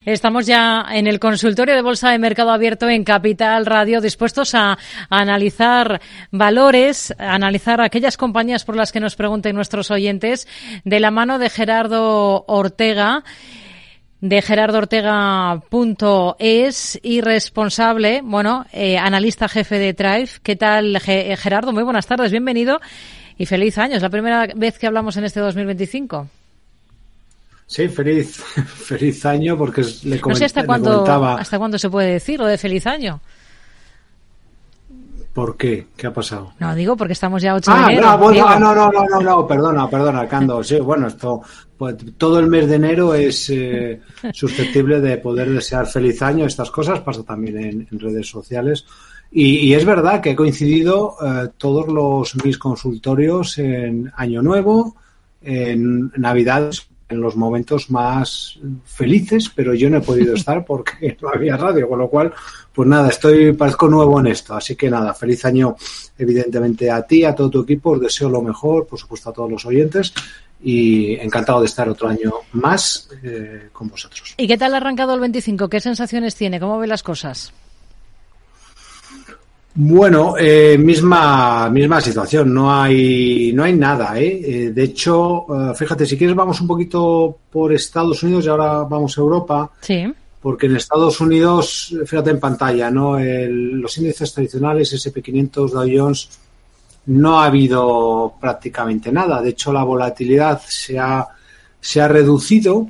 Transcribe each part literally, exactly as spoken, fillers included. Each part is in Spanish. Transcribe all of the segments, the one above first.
Estamos ya en el consultorio de Bolsa de Mercado Abierto en Capital Radio, dispuestos a, a analizar valores, a analizar aquellas compañías por las que nos pregunten nuestros oyentes, de la mano de Gerardo Ortega, de gerardo ortega punto es y responsable, bueno, eh, analista jefe de Thrive. ¿Qué tal, G- Gerardo? Muy buenas tardes, bienvenido y feliz año. Es la primera vez que hablamos en este dos mil veinticinco. Sí, feliz, feliz año, porque le, coment- no sé hasta le cuándo, comentaba... hasta cuándo se puede decir lo de feliz año. ¿Por qué? ¿Qué ha pasado? No, digo porque estamos ya ocho ah, de enero. No, bueno, ah, no, no, no, no, no, perdona, perdona, Cando. Sí, bueno, esto, pues, todo el mes de enero es eh, susceptible de poder desear feliz año. Estas cosas pasa también en, en redes sociales. Y, y es verdad que he coincidido eh, todos los mis consultorios en Año Nuevo, en Navidades, en los momentos más felices, pero yo no he podido estar porque no había radio, con lo cual, pues nada, estoy, parezco nuevo en esto, así que nada, feliz año evidentemente a ti, a todo tu equipo, os deseo lo mejor, por supuesto a todos los oyentes, y encantado de estar otro año más eh, con vosotros. ¿Y qué tal ha arrancado el veinticinco? ¿Qué sensaciones tiene? ¿Cómo ve las cosas? Bueno, eh, misma misma situación, no hay no hay nada, ¿eh? eh de hecho, uh, fíjate, si quieres vamos un poquito por Estados Unidos y ahora vamos a Europa. Sí. Porque en Estados Unidos, fíjate en pantalla, ¿no? El, los índices tradicionales, ese and pe quinientos, Dow Jones, no ha habido prácticamente nada. De hecho, la volatilidad se ha se ha reducido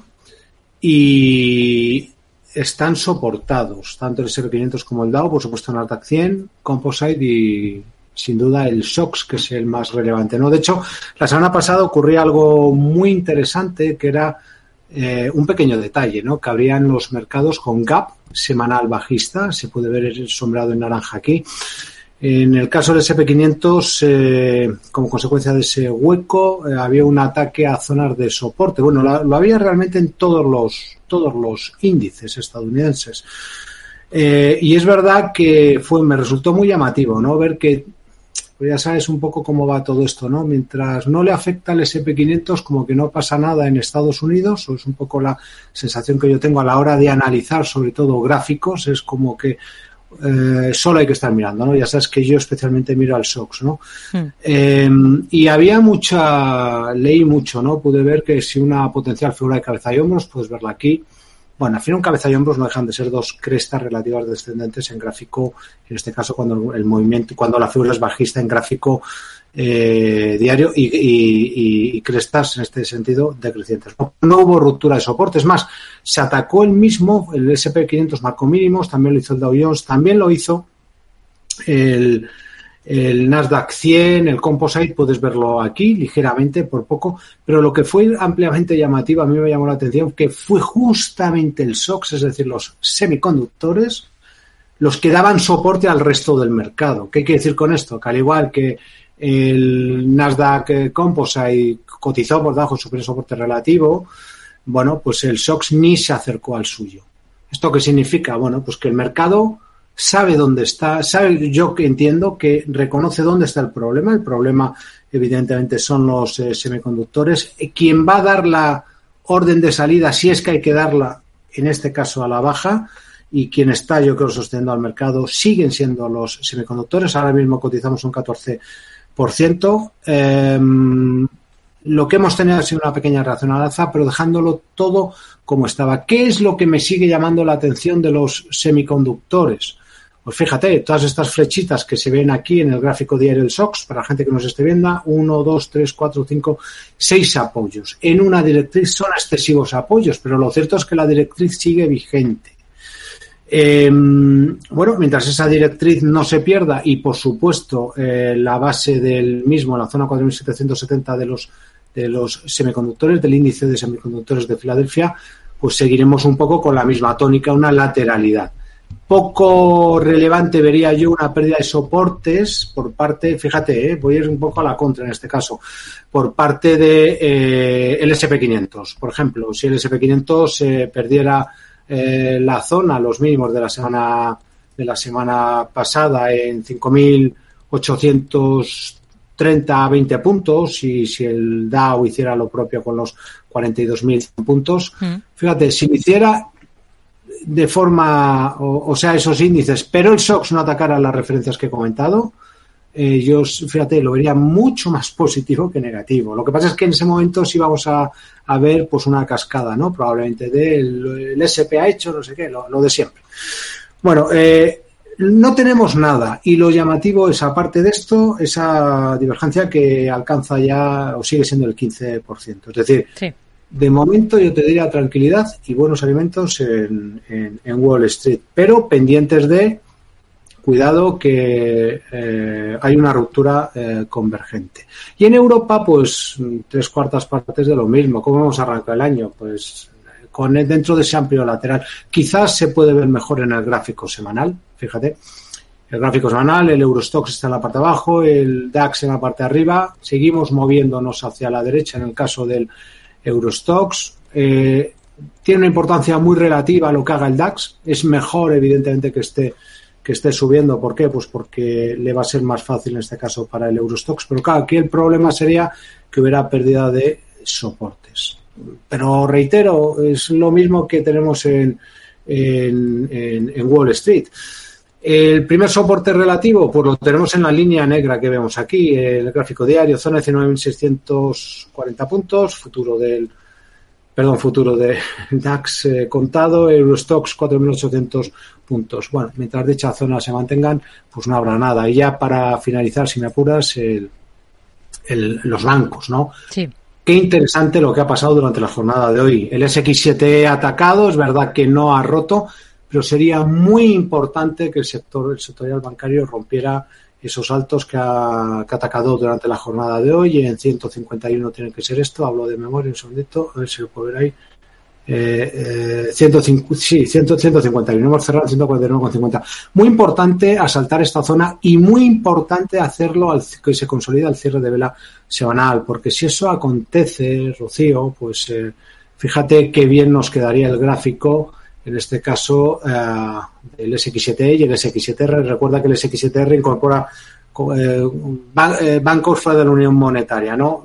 y están soportados, tanto el ese and pe quinientos como el Dow, por supuesto el Nasdaq cien, Composite y sin duda el S O X, que es el más relevante, ¿no? De hecho, la semana pasada ocurría algo muy interesante, que era eh, un pequeño detalle, ¿no? Que abrían los mercados con gap semanal bajista, se puede ver el sombreado en naranja aquí. En el caso del ese and pe quinientos, eh, como consecuencia de ese hueco, eh, había un ataque a zonas de soporte. Bueno, lo, lo había realmente en todos los todos los índices estadounidenses. Eh, y es verdad que fue me resultó muy llamativo, ¿no? Ver que, pues ya sabes un poco cómo va todo esto, ¿no? Mientras no le afecta al ese and pe quinientos, como que no pasa nada en Estados Unidos, o es un poco la sensación que yo tengo a la hora de analizar, sobre todo gráficos, es como que Eh, solo hay que estar mirando, ¿no? Ya sabes que yo especialmente miro al S O X, ¿no? Mm. Eh, y había mucha, leí mucho, ¿no? Pude ver que si una potencial figura de cabeza y hombros, puedes verla aquí. Bueno, al final un cabeza y hombros no dejan de ser dos crestas relativas descendentes en gráfico, en este caso cuando el movimiento, cuando la figura es bajista en gráfico eh, diario y, y, y crestas en este sentido decrecientes. No, no hubo ruptura de soporte, es más, se atacó el mismo, el ese and pe quinientos marcó mínimos, también lo hizo el Dow Jones, también lo hizo el, el Nasdaq cien, el Composite, puedes verlo aquí ligeramente, por poco, pero lo que fue ampliamente llamativo, a mí me llamó la atención, que fue justamente el S O X, es decir, los semiconductores, los que daban soporte al resto del mercado. ¿Qué quiere decir con esto? Que al igual que el Nasdaq Composite cotizó por debajo de su soporte relativo, bueno, pues el S O X ni se acercó al suyo. ¿Esto qué significa? Bueno, pues que el mercado sabe dónde está, sabe, yo que entiendo que reconoce dónde está el problema. El problema, evidentemente, son los eh, semiconductores. Quien va a dar la orden de salida, si es que hay que darla, en este caso a la baja, y quien está, yo creo, sosteniendo al mercado, siguen siendo los semiconductores. Ahora mismo cotizamos un catorce por ciento. Eh, lo que hemos tenido ha sido una pequeña reacción al alza, pero dejándolo todo como estaba. ¿Qué es lo que me sigue llamando la atención de los semiconductores? Pues fíjate, todas estas flechitas que se ven aquí en el gráfico diario del S O X, para la gente que nos esté viendo, uno, dos, tres, cuatro, cinco, seis apoyos. En una directriz son excesivos apoyos, pero lo cierto es que la directriz sigue vigente. Eh, bueno, mientras esa directriz no se pierda y, por supuesto, eh, la base del mismo, la zona cuatro mil setecientos setenta de los, de los semiconductores, del índice de semiconductores de Filadelfia, pues seguiremos un poco con la misma tónica, una lateralidad. Poco relevante vería yo una pérdida de soportes por parte, fíjate, eh, voy a ir un poco a la contra en este caso, por parte de eh, el ese and pe quinientos. Por ejemplo, si el ese and pe quinientos eh, perdiera eh, la zona, los mínimos de la semana de la semana pasada en cinco mil ochocientos treinta a veinte puntos, y si el Dow hiciera lo propio con los cuarenta y dos mil puntos, mm. fíjate, si lo hiciera, de forma, o, o sea, esos índices, pero el S O X no atacara las referencias que he comentado, eh, yo, fíjate, lo vería mucho más positivo que negativo. Lo que pasa es que en ese momento sí vamos a, a ver pues una cascada, ¿no? Probablemente del el S P ha hecho, no sé qué, lo, lo de siempre. Bueno, eh, no tenemos nada y lo llamativo es, aparte de esto, esa divergencia que alcanza ya o sigue siendo el quince por ciento. Es decir, sí. De momento yo te diría tranquilidad y buenos alimentos en, en, en Wall Street, pero pendientes de cuidado que eh, hay una ruptura eh, convergente. Y en Europa, pues tres cuartas partes de lo mismo. ¿Cómo hemos arrancado el año? Pues con el, dentro de ese amplio lateral. Quizás se puede ver mejor en el gráfico semanal, fíjate. El gráfico semanal, el Eurostoxx está en la parte de abajo, el DAX en la parte de arriba. Seguimos moviéndonos hacia la derecha en el caso del Eurostoxx. Eh, tiene una importancia muy relativa a lo que haga el DAX. Es mejor, evidentemente, que esté que esté subiendo. ¿Por qué? Pues porque le va a ser más fácil en este caso para el Eurostoxx. Pero claro, aquí el problema sería que hubiera pérdida de soportes. Pero reitero, es lo mismo que tenemos en, en, en, en Wall Street. El primer soporte relativo, pues lo tenemos en la línea negra que vemos aquí, el gráfico diario, zona diecinueve mil seiscientos cuarenta puntos, futuro del, perdón, futuro del DAX eh, contado, Eurostoxx cuatro mil ochocientos puntos. Bueno, mientras dicha zona se mantengan, pues no habrá nada. Y ya para finalizar, si me apuras, el, el, los bancos, ¿no? Sí. Qué interesante lo que ha pasado durante la jornada de hoy. El ese equis siete ha atacado, es verdad que no ha roto, pero sería muy importante que el sector, el sectorial bancario rompiera esos altos que ha, que ha atacado durante la jornada de hoy. En ciento cincuenta y uno tiene que ser esto, hablo de memoria un segundito, a ver si lo puedo ver ahí. Eh, eh, ciento cinco, sí, cien, ciento cincuenta y uno, hemos cerrado ciento cuarenta y nueve coma cincuenta. Muy importante asaltar esta zona y muy importante hacerlo al, que se consolida el cierre de vela semanal, porque si eso acontece, Rocío, pues eh, fíjate qué bien nos quedaría el gráfico. En este caso, eh, el ese equis siete e y el ese equis siete erre. Recuerda que el ese equis siete erre incorpora eh, ban- eh, bancos fuera de la Unión Monetaria, ¿no?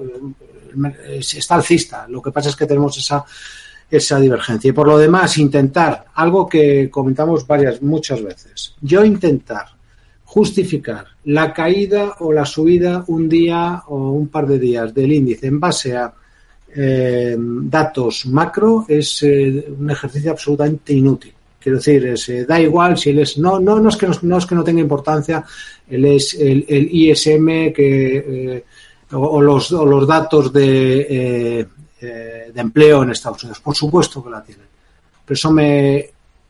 Está alcista. Lo que pasa es que tenemos esa, esa divergencia. Y por lo demás, intentar, algo que comentamos varias, muchas veces, yo intentar justificar la caída o la subida un día o un par de días del índice en base a Eh, datos macro es eh, un ejercicio absolutamente inútil. Quiero decir, es, eh, da igual si él es, no, no, no es que no, no es que no tenga importancia, él es el, el I S M que eh, o, o los o los datos de eh, eh, de empleo en Estados Unidos, por supuesto que la tienen. Pero eso me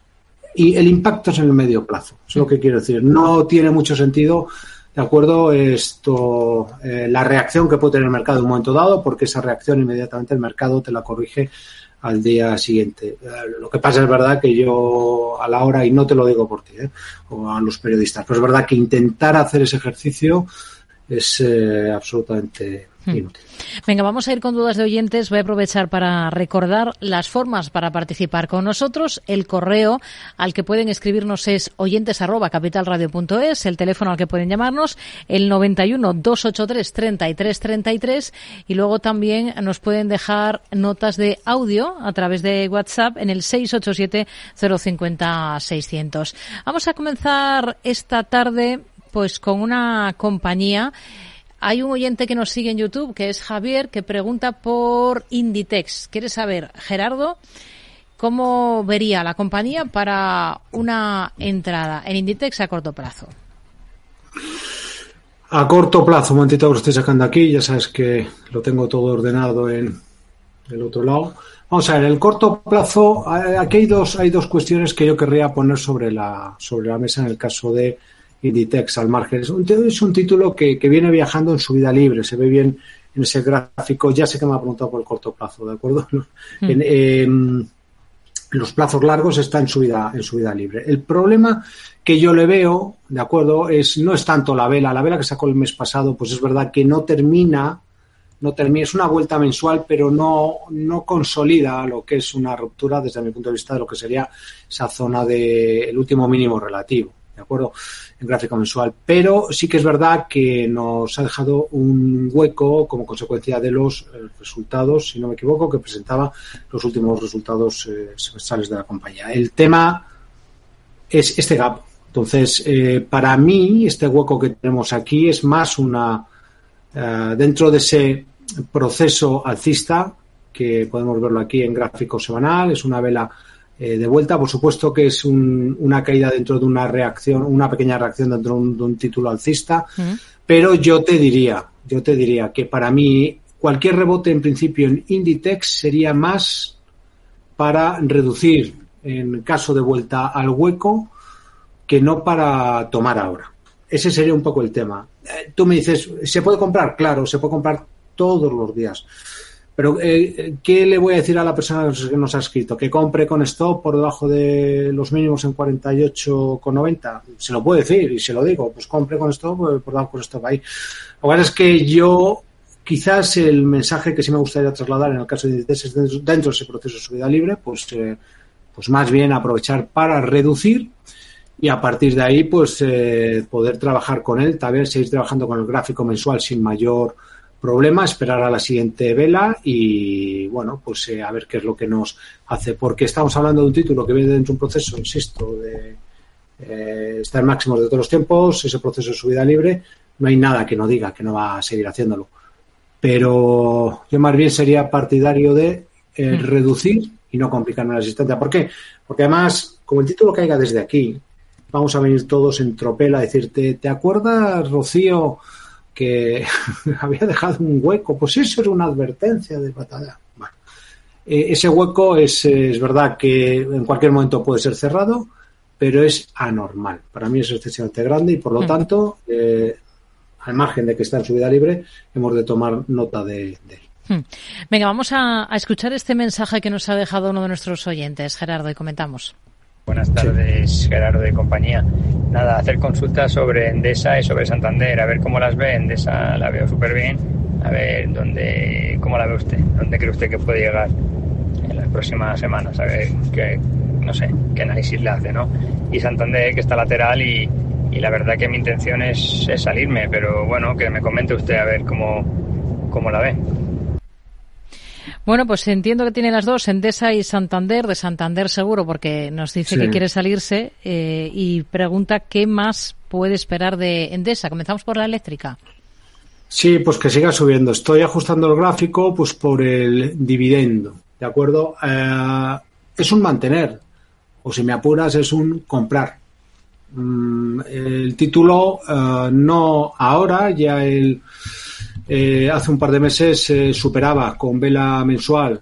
y el impacto es en el medio plazo, es lo que quiero decir. No tiene mucho sentido. ¿De acuerdo? Esto, eh, la reacción que puede tener el mercado en un momento dado, porque esa reacción inmediatamente el mercado te la corrige al día siguiente. Eh, lo que pasa es verdad que yo a la hora, y no te lo digo por ti, eh, o a los periodistas, pero es verdad que intentar hacer ese ejercicio es eh, absolutamente inútil. Venga, vamos a ir con dudas de oyentes. Voy a aprovechar para recordar las formas para participar con nosotros. El correo al que pueden escribirnos es oyentes arroba capitalradio punto es, el teléfono al que pueden llamarnos, el noventa y uno, doscientos ochenta y tres, treinta y tres treinta y tres, y luego también nos pueden dejar notas de audio a través de WhatsApp en el seis ocho siete, cero cinco cero, seiscientos. Vamos a comenzar esta tarde pues con una compañía. Hay un oyente que nos sigue en YouTube, que es Javier, que pregunta por Inditex. Quiere saber, Gerardo, ¿cómo vería la compañía para una entrada en Inditex a corto plazo? A corto plazo, un momentito que lo estoy sacando aquí, ya sabes que lo tengo todo ordenado en el otro lado. Vamos a ver, el corto plazo, aquí hay dos, hay dos cuestiones que yo querría poner sobre la, sobre la mesa en el caso de Inditex al margen. Es un, es un título que, que viene viajando en subida libre, se ve bien en ese gráfico. Ya sé que me ha preguntado por el corto plazo, ¿de acuerdo? Mm. En, eh, los plazos largos está en subida, en subida libre. El problema que yo le veo, ¿de acuerdo?, es no es tanto la vela. La vela que sacó el mes pasado, pues es verdad que no termina, no termina, es una vuelta mensual, pero no, no consolida lo que es una ruptura desde mi punto de vista de lo que sería esa zona del último mínimo relativo. ¿de acuerdo? En gráfico mensual. Pero sí que es verdad que nos ha dejado un hueco como consecuencia de los eh, resultados, si no me equivoco, que presentaba los últimos resultados eh, semestrales de la compañía. El tema es este gap. Entonces, eh, para mí, este hueco que tenemos aquí es más una... Uh, dentro de ese proceso alcista, que podemos verlo aquí en gráfico semanal, es una vela eh, de vuelta. Por supuesto que es un, una caída dentro de una reacción, una pequeña reacción dentro de un, de un título alcista, uh-huh. Pero yo te diría, yo te diría que para mí cualquier rebote en principio en Inditex sería más para reducir en caso de vuelta al hueco que no para tomar ahora. Ese sería un poco el tema. Eh, tú me dices, ¿se puede comprar? Claro, se puede comprar todos los días. Pero, eh, ¿qué le voy a decir a la persona que nos ha escrito? ¿Que compre con stop por debajo de los mínimos en cuarenta y ocho con noventa? Se lo puedo decir y se lo digo. Pues compre con stop por debajo con stop ahí. Lo que pasa es que yo, quizás el mensaje que sí me gustaría trasladar en el caso de Inditex es dentro, dentro de ese proceso de subida libre, pues, eh, pues más bien aprovechar para reducir. Y a partir de ahí, pues, eh, poder trabajar con él, tal vez seguir trabajando con el gráfico mensual sin mayor problema, esperar a la siguiente vela y, bueno, pues eh, a ver qué es lo que nos hace. Porque estamos hablando de un título que viene dentro de un proceso, insisto, de eh, estar máximos de todos los tiempos, ese proceso de subida libre. No hay nada que no diga que no va a seguir haciéndolo. Pero yo más bien sería partidario de eh, reducir y no complicarme la existencia. ¿Por qué? Porque además, como el título caiga desde aquí, vamos a venir todos en tropel a decirte, ¿te acuerdas, Rocío, que había dejado un hueco? Pues eso era una advertencia de batalla. Bueno, eh, ese hueco es, es verdad que en cualquier momento puede ser cerrado, pero es anormal. Para mí es excesivamente grande y, por lo mm. tanto, eh, al margen de que está en subida libre, hemos de tomar nota de, de él. Venga, vamos a, a escuchar este mensaje que nos ha dejado uno de nuestros oyentes, Gerardo, y comentamos. Buenas tardes, sí. Gerardo de compañía. Nada, hacer consultas sobre Endesa y sobre Santander, a ver cómo las ve. Endesa la veo súper bien, a ver dónde, cómo la ve usted, dónde cree usted que puede llegar en las próximas semanas, a ver qué, no sé, qué análisis le hace, ¿no? Y Santander, que está lateral y, y la verdad que mi intención es, es salirme, pero bueno, que me comente usted a ver cómo, cómo la ve. Bueno, pues entiendo que tiene las dos, Endesa y Santander, de Santander seguro, porque nos dice sí. que quiere salirse eh, y pregunta qué más puede esperar de Endesa. Comenzamos por la eléctrica. Sí, pues que siga subiendo. Estoy ajustando el gráfico pues por el dividendo, ¿de acuerdo? Eh, es un mantener, o si me apuras es un comprar. Mm, el título eh, no ahora, ya el... Eh, hace un par de meses eh, superaba con vela mensual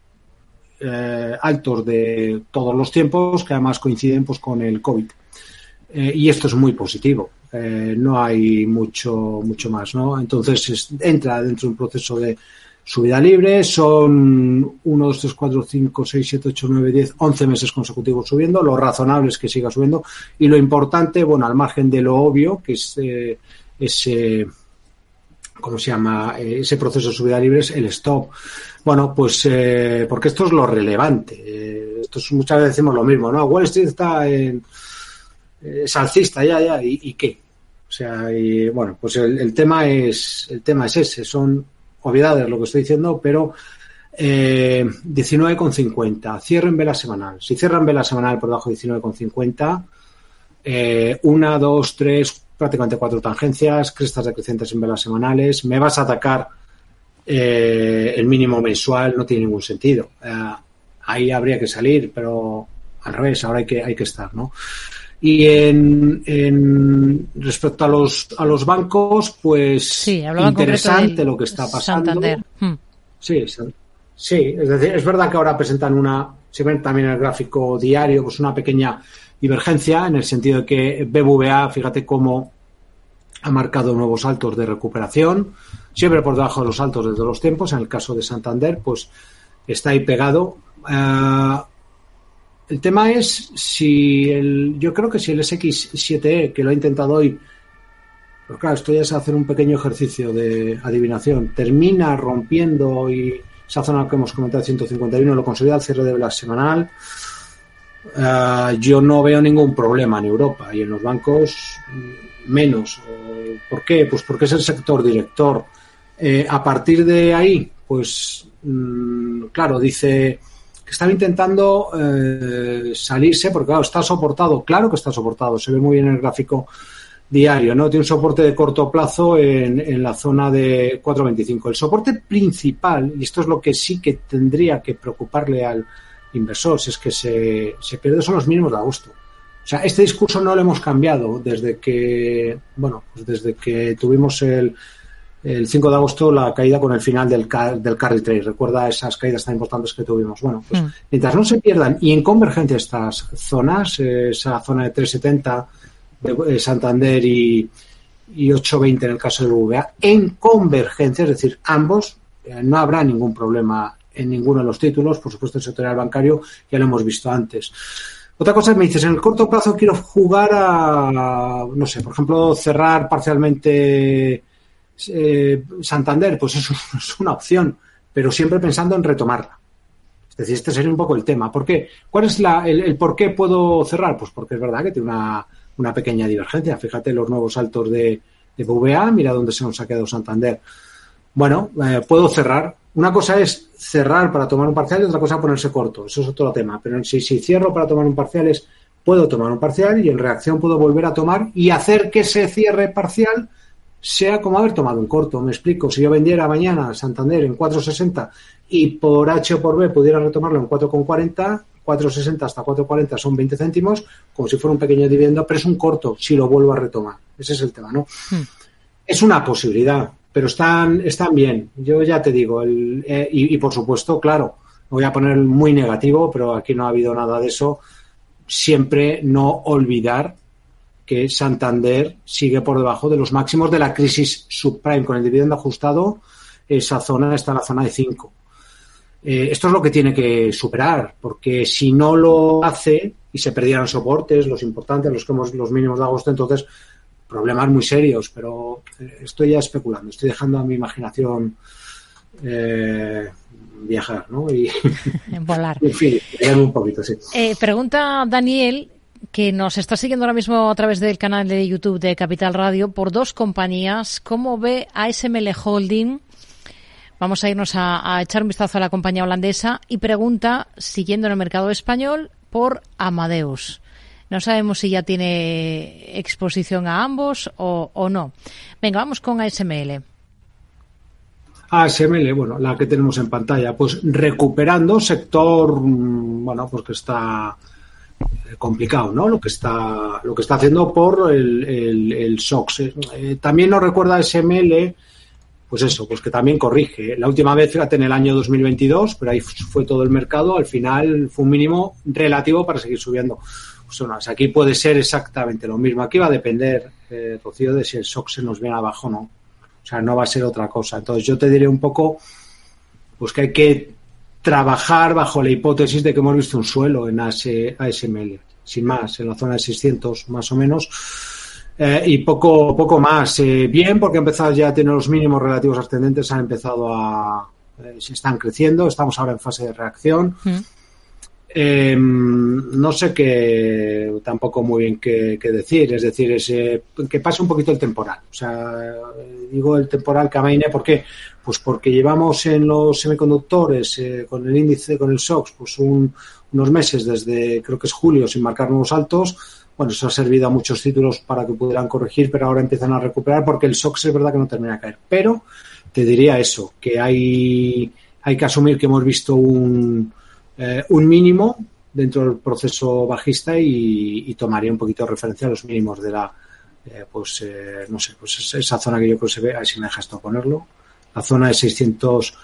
eh, altos de todos los tiempos, que además coinciden pues con el COVID. Eh, y esto es muy positivo. Eh, no hay mucho mucho más, ¿no? Entonces es, entra dentro de un proceso de subida libre. Son uno, dos, tres, cuatro, cinco, seis, siete, ocho, nueve, diez, once meses consecutivos subiendo. Lo razonable es que siga subiendo. Y lo importante, bueno, al margen de lo obvio, que es eh, ese... ¿cómo se llama? Ese proceso de subida libre es el stop. Bueno, pues eh, porque esto es lo relevante. Eh, esto es, muchas veces decimos lo mismo, ¿no? Wall Street está en es alcista, ya, ya, ¿y, y qué? O sea, y, bueno, pues el, el tema es el tema es ese. Son obviedades lo que estoy diciendo, pero eh, diecinueve con cincuenta. Cierre en vela semanal. Si cierran vela semanal por debajo de diecinueve con cincuenta, eh, una, dos, tres, prácticamente cuatro tangencias, crestas decrecientes en velas semanales, me vas a atacar eh, el mínimo mensual, no tiene ningún sentido. Eh, ahí habría que salir, pero al revés, ahora hay que hay que estar, ¿no? Y en, en respecto a los a los bancos, pues sí, interesante lo que está pasando. Santander. Hmm. Sí, sí, es decir, es verdad que ahora presentan una, se ven también en el gráfico diario, pues una pequeña divergencia en el sentido de que B B V A, fíjate cómo ha marcado nuevos altos de recuperación, siempre por debajo de los altos de todos los tiempos. En el caso de Santander, pues está ahí pegado. Uh, el tema es si el, yo creo que si el S X siete E, que lo he intentado hoy, pero claro, esto ya es hacer un pequeño ejercicio de adivinación, termina rompiendo y esa zona que hemos comentado, ciento cincuenta y uno, lo consolida al cierre de la semanal. Uh, yo no veo ningún problema en Europa y en los bancos menos. ¿Por qué? Pues porque es el sector director. Eh, a partir de ahí, pues mmm, claro, dice que están intentando eh, salirse porque claro, está soportado, claro que está soportado, se ve muy bien en el gráfico diario, ¿no? Tiene un soporte de corto plazo en, en la zona de cuatro veinticinco. El soporte principal, y esto es lo que sí que tendría que preocuparle al inversor, si es que se, se pierde, son los mínimos de agosto. O sea, este discurso no lo hemos cambiado desde que, bueno, pues desde que tuvimos el, el cinco de agosto la caída con el final del, del carry trade. Recuerda esas caídas tan importantes que tuvimos. Bueno, pues mm. mientras no se pierdan y en convergencia estas zonas, eh, esa zona de tres setenta de Santander y, y ocho veinte en el caso de B B V A, en convergencia, es decir, ambos, eh, no habrá ningún problema en ninguno de los títulos. Por supuesto, el sectorial bancario ya lo hemos visto antes. Otra cosa, me dices, en el corto plazo quiero jugar a, no sé, por ejemplo, cerrar parcialmente eh, Santander, pues eso es una opción, pero siempre pensando en retomarla. Es decir, este sería un poco el tema. ¿Por qué? ¿Cuál es la, el, el por qué puedo cerrar? Pues porque es verdad que tiene una, una pequeña divergencia. Fíjate los nuevos altos de, de B V A, mira dónde se nos ha quedado Santander. Bueno, eh, puedo cerrar. Una cosa es cerrar para tomar un parcial y otra cosa ponerse corto. Eso es otro tema. Pero si, si cierro para tomar un parcial es, puedo tomar un parcial y en reacción puedo volver a tomar y hacer que ese cierre parcial sea como haber tomado un corto. Me explico. Si yo vendiera mañana Santander en cuatro sesenta y por H o por B pudiera retomarlo en cuatro cuarenta, cuatro sesenta hasta cuatro cuarenta son veinte céntimos, como si fuera un pequeño dividendo, pero es un corto si lo vuelvo a retomar. Ese es el tema, ¿no? Hmm. Es una posibilidad. Pero están están bien, yo ya te digo, el, eh, y, y por supuesto, claro, me voy a poner muy negativo, pero aquí no ha habido nada de eso. Siempre no olvidar que Santander sigue por debajo de los máximos de la crisis subprime, con el dividendo ajustado, esa zona está en la zona de cinco. Eh, esto es lo que tiene que superar, porque si no lo hace y se perdieran soportes, los importantes, los que hemos, los mínimos de agosto, entonces problemas muy serios, pero estoy ya especulando, estoy dejando a mi imaginación eh, viajar, ¿no? Y volar. En fin, un poquito, sí. Eh, pregunta Daniel, que nos está siguiendo ahora mismo a través del canal de YouTube de Capital Radio, por dos compañías. ¿Cómo ve A S M L Holding? Vamos a irnos a, a echar un vistazo a la compañía holandesa y pregunta, siguiendo en el mercado español, por Amadeus. No sabemos si ya tiene exposición a ambos o, o no. Venga, vamos con A S M L. A S M L, bueno, la que tenemos en pantalla, pues recuperando sector, bueno, pues que está complicado, ¿no? Lo que está, lo que está haciendo por el, el, el S O X. Eh, también nos recuerda A S M L, pues eso, pues que también corrige. La última vez, fíjate, en el año dos mil veintidós, pero ahí fue todo el mercado, al final fue un mínimo relativo para seguir subiendo. Pues aquí puede ser exactamente lo mismo. Aquí va a depender, eh, Rocío, de si el S O X se nos viene abajo o no. O sea, no va a ser otra cosa. Entonces, yo te diré un poco pues que hay que trabajar bajo la hipótesis de que hemos visto un suelo en A S M L, sin más, en la zona de seiscientos más o menos. Eh, y poco poco más. Eh, bien, porque ha empezado ya a tener los mínimos relativos ascendentes, han empezado a... Eh, se están creciendo, estamos ahora en fase de reacción. Mm. Eh, no sé qué tampoco muy bien qué, qué decir, es decir, es, eh, que pase un poquito el temporal. O sea, digo el temporal que amaine, ¿por qué? Pues porque llevamos en los semiconductores eh, con el índice, con el S O X, pues un, unos meses desde creo que es julio sin marcar nuevos altos. Bueno, eso ha servido a muchos títulos para que pudieran corregir, pero ahora empiezan a recuperar porque el S O X es verdad que no termina de caer. Pero te diría eso, que hay, hay que asumir que hemos visto un Eh, un mínimo dentro del proceso bajista y, y tomaría un poquito de referencia a los mínimos de la eh, pues eh, no sé, pues esa zona que yo creo que se ve, a ver si me deja esto ponerlo, la zona de seiscientos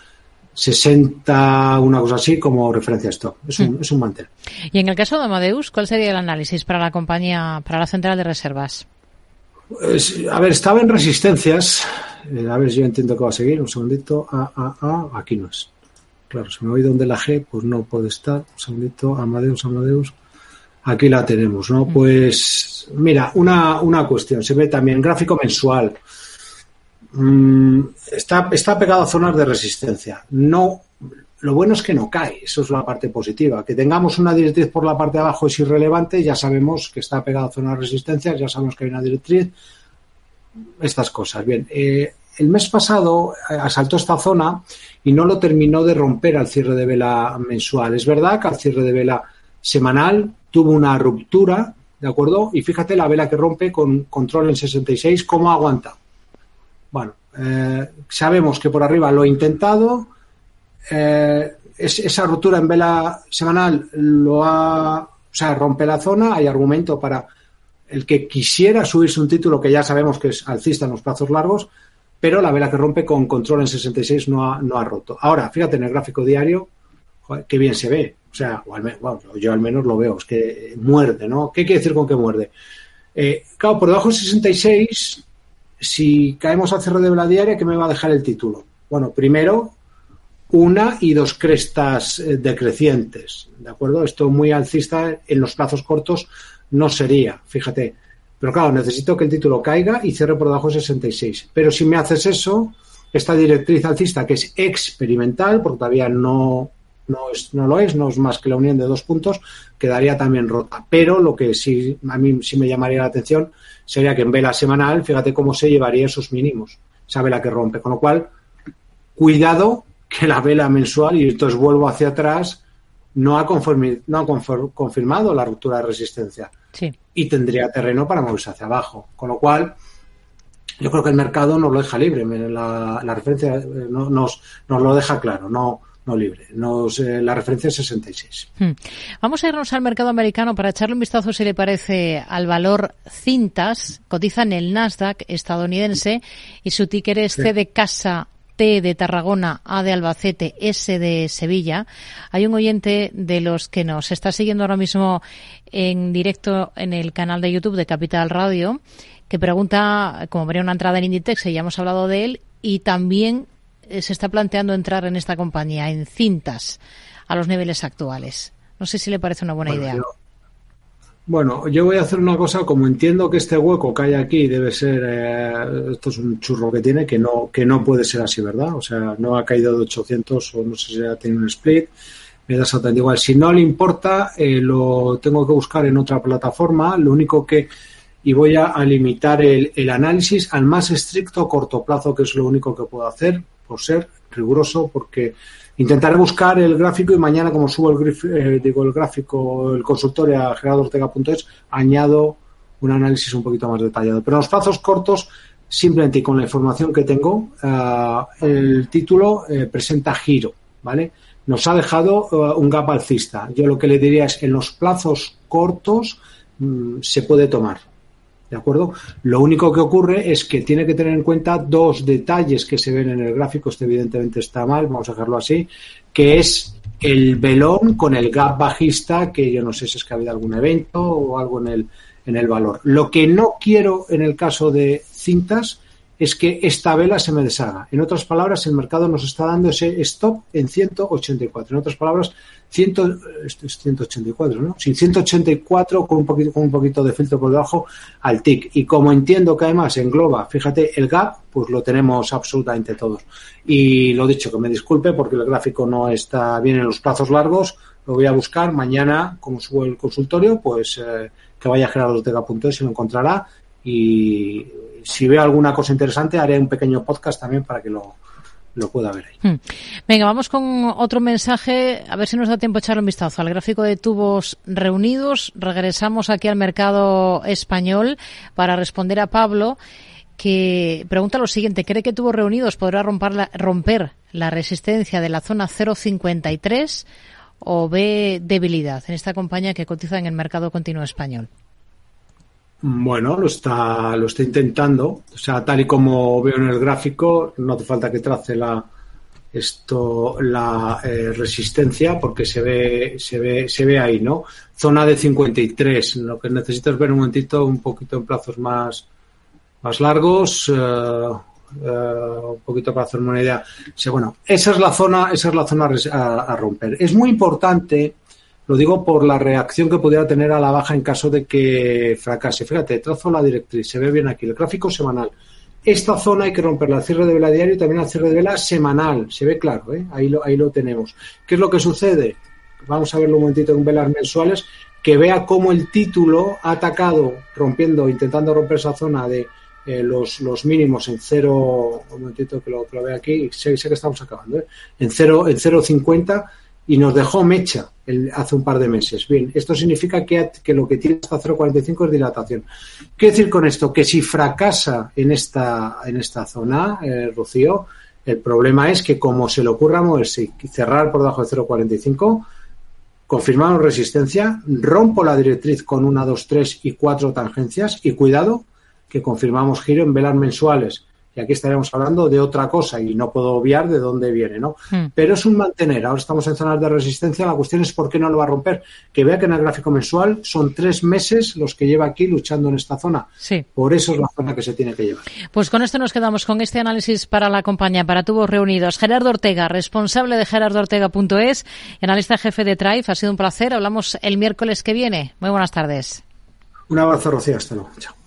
sesenta, una cosa así, como referencia a esto. Es un, mm. es un mantel. Y en el caso de Amadeus, ¿cuál sería el análisis para la compañía, para la central de reservas? Pues, a ver, estaba en resistencias, eh, a ver si yo entiendo que va a seguir, un segundito, a, a, a, aquí no es. Claro, si me voy donde la G, pues no puede estar. Un segundito, Amadeus, Amadeus. Aquí la tenemos, ¿no? Pues, mira, una, una cuestión. Se ve también gráfico mensual. Mm, está, está pegado a zonas de resistencia. No, lo bueno es que no cae, eso es la parte positiva. Que tengamos una directriz por la parte de abajo es irrelevante, ya sabemos que está pegada a zona de resistencia, ya sabemos que hay una directriz, estas cosas. Bien, eh, el mes pasado asaltó esta zona y no lo terminó de romper al cierre de vela mensual. Es verdad que al cierre de vela semanal tuvo una ruptura, ¿de acuerdo? Y fíjate la vela que rompe con control en sesenta y seis, ¿cómo aguanta? Bueno, eh, sabemos que por arriba lo he intentado, eh, es, esa ruptura en vela semanal lo ha, o sea, rompe la zona, hay argumento para el que quisiera subirse un título que ya sabemos que es alcista en los plazos largos, pero la vela que rompe con control en sesenta y seis no ha, no ha roto. Ahora, fíjate en el gráfico diario, joder, qué bien se ve. O sea, o al menos, bueno, yo al menos lo veo, es que muerde, ¿no? ¿Qué quiere decir con que muerde? Eh, claro, por debajo de sesenta y seis, si caemos al cierre de vela diaria, ¿qué me va a dejar el título? Bueno, primero, una y dos crestas eh, decrecientes, ¿de acuerdo? Esto muy alcista en los plazos cortos no sería, fíjate. Pero claro, necesito que el título caiga y cierre por debajo de sesenta y seis. Pero si me haces eso, esta directriz alcista, que es experimental, porque todavía no, no, es, no lo es, no es más que la unión de dos puntos, quedaría también rota. Pero lo que sí a mí sí me llamaría la atención sería que en vela semanal, fíjate cómo se llevaría esos mínimos, esa vela que rompe. Con lo cual, cuidado que la vela mensual, y entonces vuelvo hacia atrás, no ha, conformi, no ha conform, confirmado la ruptura de resistencia. Sí. Y tendría terreno para moverse hacia abajo. Con lo cual, yo creo que el mercado nos lo deja libre. La, la referencia no, nos, nos lo deja claro, no, no libre. Nos, eh, la referencia es sesenta y seis. Hmm. Vamos a irnos al mercado americano para echarle un vistazo, si le parece, al valor Cintas. Cotiza en el Nasdaq estadounidense y su ticker es C de casa, T de Tarragona, A de Albacete, S de Sevilla. Hay un oyente de los que nos está siguiendo ahora mismo en directo en el canal de YouTube de Capital Radio, que pregunta, como vería una entrada en Inditex, y ya hemos hablado de él, y también se está planteando entrar en esta compañía, en Cintas, a los niveles actuales. No sé si le parece una buena bueno, idea. Yo, bueno, yo voy a hacer una cosa, como entiendo que este hueco que hay aquí debe ser, eh, esto es un churro que tiene, que no que no puede ser así, ¿verdad? O sea, no ha caído de ochocientos o no sé si ha tenido un split, me da exactamente igual. Si no le importa, eh, lo tengo que buscar en otra plataforma, lo único que, y voy a, a limitar el, el análisis al más estricto corto plazo, que es lo único que puedo hacer, por ser riguroso, porque intentaré buscar el gráfico y mañana, como subo el, grif, eh, digo, el gráfico, el consultorio a gerardo ortega punto es, añado un análisis un poquito más detallado. Pero en los plazos cortos, simplemente y con la información que tengo, uh, el título eh, presenta giro, ¿vale? Nos ha dejado uh, un gap alcista. Yo lo que le diría es, en los plazos cortos mmm, se puede tomar. ¿De acuerdo? Lo único que ocurre es que tiene que tener en cuenta dos detalles que se ven en el gráfico. Este evidentemente está mal, vamos a dejarlo así, que es el velón con el gap bajista, que yo no sé si es que ha habido algún evento o algo en el, en el valor. Lo que no quiero en el caso de Cintas es que esta vela se me deshaga. En otras palabras, el mercado nos está dando ese stop en ciento ochenta y cuatro. En otras palabras, cien, ciento ochenta y cuatro, ¿no? Sí, ciento ochenta y cuatro con un poquito, con un poquito de filtro por debajo al tick. Y como entiendo que además engloba, fíjate, el gap, pues lo tenemos absolutamente todos. Y lo dicho, que me disculpe porque el gráfico no está bien en los plazos largos, lo voy a buscar mañana, como subo el consultorio, pues eh, que vaya a gerardo ortega punto es y lo encontrará. Y si veo alguna cosa interesante, haré un pequeño podcast también para que lo, lo pueda ver ahí. Venga, vamos con otro mensaje, a ver si nos da tiempo a echarle un vistazo al gráfico de tubos reunidos. Regresamos aquí al mercado español para responder a Pablo, que pregunta lo siguiente: ¿cree que tubos reunidos podrá romper la, romper la resistencia de la zona cero cincuenta y tres o ve debilidad en esta compañía que cotiza en el mercado continuo español? Bueno, lo está, lo está intentando. O sea, tal y como veo en el gráfico, no hace falta que trace la esto la eh, resistencia, porque se ve, se ve, se ve ahí, ¿no? Zona de cincuenta y tres. Lo que necesito es ver un momentito, un poquito en plazos más, más largos, uh, uh, un poquito para hacerme una idea. O sea, bueno, esa es la zona, esa es la zona a, a romper. Es muy importante. Lo digo por la reacción que pudiera tener a la baja en caso de que fracase. Fíjate, trazo la directriz, se ve bien aquí. El gráfico semanal, Esta zona hay que romperla al cierre de vela diario y también al cierre de vela semanal. Se ve claro, ¿eh? Ahí lo, ahí lo tenemos. ¿Qué es lo que sucede? Vamos a verlo un momentito en velas mensuales, que vea cómo el título ha atacado, rompiendo, intentando romper esa zona de eh, los, los mínimos en cero, un momentito que lo, que lo vea aquí, sé, sé que estamos acabando, ¿eh? en cero, en cero coma cincuenta y nos dejó mecha el, hace un par de meses. Bien, esto significa que, que lo que tiene hasta cero coma cuarenta y cinco es dilatación. ¿Qué decir con esto? Que si fracasa en esta, en esta zona, eh, Rocío, el problema es que como se le ocurra moverse y cerrar por debajo de cero coma cuarenta y cinco, confirmamos resistencia, rompo la directriz con una, dos, tres y cuatro tangencias y cuidado que confirmamos giro en velas mensuales. Y aquí estaríamos hablando de otra cosa y no puedo obviar de dónde viene, ¿no? Mm. Pero es un mantener. Ahora estamos en zonas de resistencia. La cuestión es por qué no lo va a romper. Que vea que en el gráfico mensual son tres meses los que lleva aquí luchando en esta zona. Sí. Por eso es la zona que se tiene que llevar. Pues con esto nos quedamos con este análisis para la compañía, para Tubos Reunidos. Gerardo Ortega, responsable de gerardo ortega punto es, analista jefe de Trife. Ha sido un placer. Hablamos el miércoles que viene. Muy buenas tardes. Un abrazo, Rocío. Hasta luego. Chao.